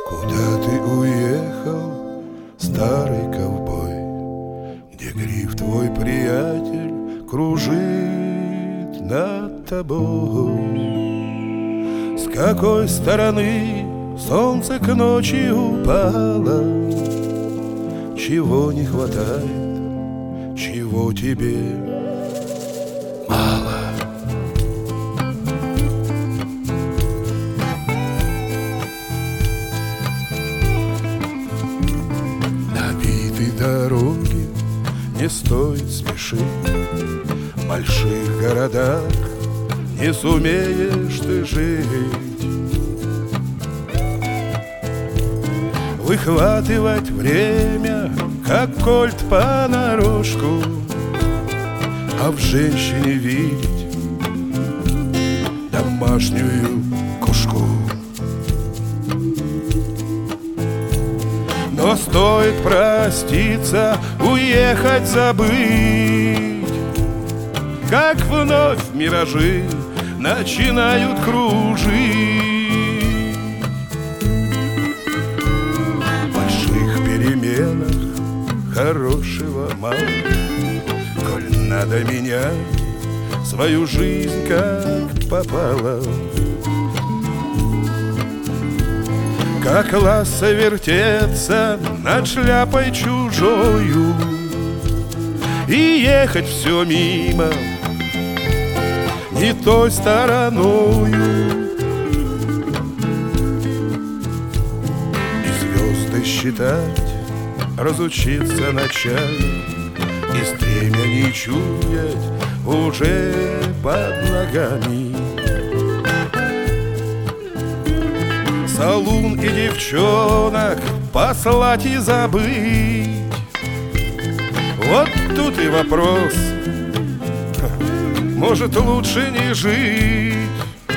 Куда ты уехал, старый ковбой, где гриф твой приятель кружит над тобой? С какой стороны солнце к ночи упало? Чего не хватает, чего тебе мало? Дороги не стоит спешить, в больших городах не сумеешь ты жить. Выхватывать время, как кольт понарошку, а в женщине видеть домашнюю кошку. Но стоит проститься, уехать, забыть, как вновь миражи начинают кружить. В больших переменах хорошего мало, коль надо менять свою жизнь как попало. Как ласса вертеться над шляпой чужою и ехать все мимо, не той стороною. И звезды считать разучиться начать, и стремя не чуять уже под ногами. Салун и девчонок послать и забыть, вот тут и вопрос, может, лучше не жить.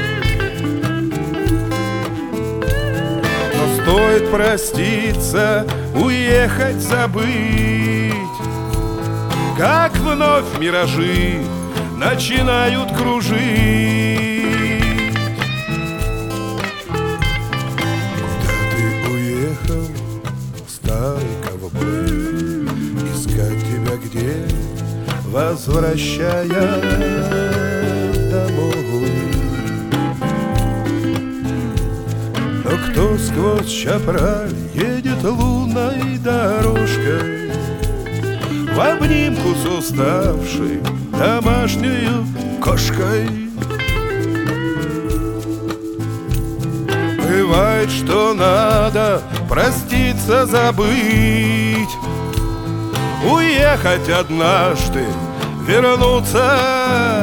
Но стоит проститься, уехать, забыть, как вновь миражи начинают кружить. Старый ковбой, искать тебя где, возвращая домой. Но кто сквозь чапраль едет лунной дорожкой, в обнимку с уставшей домашнюю кошкой? Бывает, что надо проститься, забыть, уехать однажды, вернуться